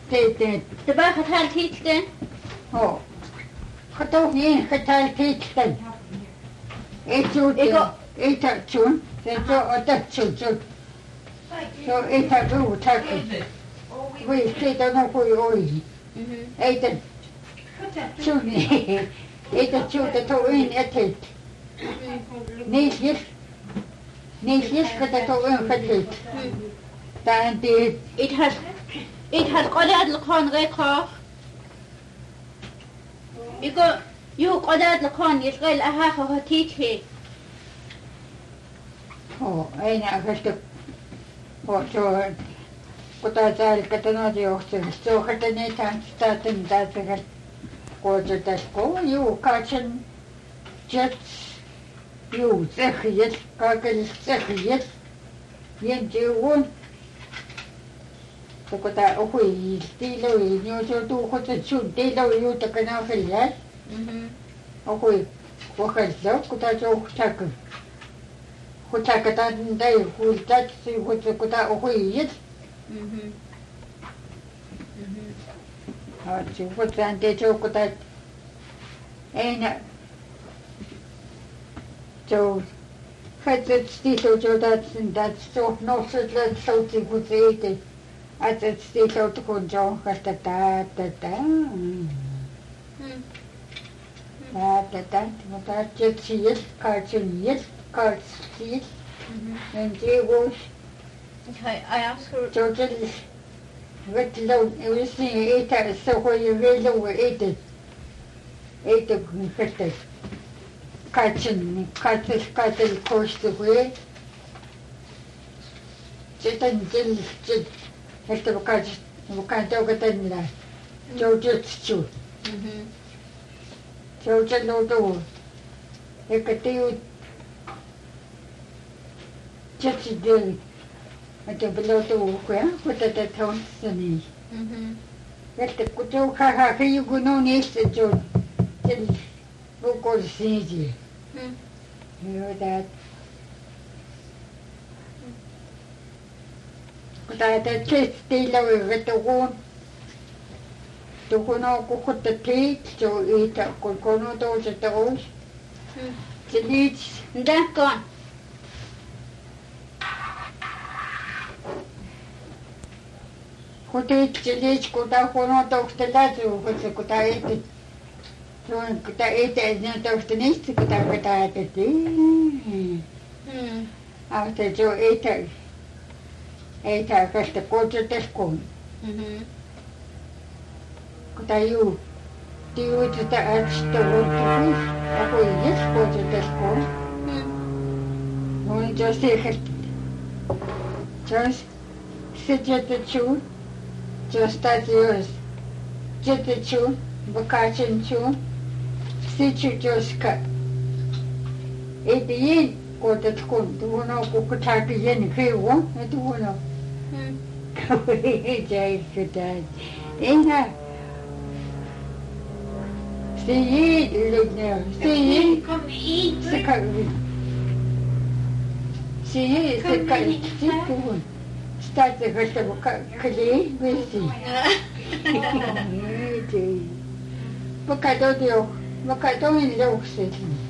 Det var fortalt titlen. Åh. Kado ni fortalt titlen. Etatun. Det så og der så. Så etatu tak. Vi skal nok gå i øje. Etat. Tuni. Etatun det tog en etat. Nichts kad det tog en etat. Der en det. It has قدرت لكون غير يقول يو قدرت لكون يشغل أهاخ هتيتي أنا أخذت شو كنت أسأل كتنادي أختي شو خدني تانستاتن داتك قوة تسكو يو كاتشن جتس يو زخيت كاكل زخيت ينجيون كنت أخوي تيلو ينيوشو تو خدت شو تيلو يو تكنا في الليل أخوي وخلصو كنت أشوف شكل خدتان داي خدت كنت أخوي هاتشو خدتان تيشو كنت أنا شو خدت تيشو شو دات شو نوصل للصوتي خدتي أتت تيشو تكون جو خدت تا متى جتسيس كارتسيس and they was Okay, I asked her totally wet low everything ate it so where you really were ate it catching course the way sitten just hette mukaan toukaten la joutsu joutsu eikä tiu just do että below kuya kutata tonsani että kutu haha kiuku no niistä jo til bukol siji that kutata testilla vetuun tukuno kukutta tiit jo ita kono toisesta ois Tilits, d'accord. Kutit tilits kuta kono tohtelazu kuta eti. Tuon kuta eti ne tohtenist kuta eti. After jo eta kasta kotetes kun. Kuta ju tiu tätä ärstövuutta aku yes kotetesko on just ehkä just sitjetetju just that yours jetetju bakachenju sitju joska edi kotetkun tuono kukutaki yen krewo tuono jai kutai enga Säg Lugna, säg Kom hit. så kan vi säg så kan vi sitta starta första kali visi. Bakado dio, bakado in loxet.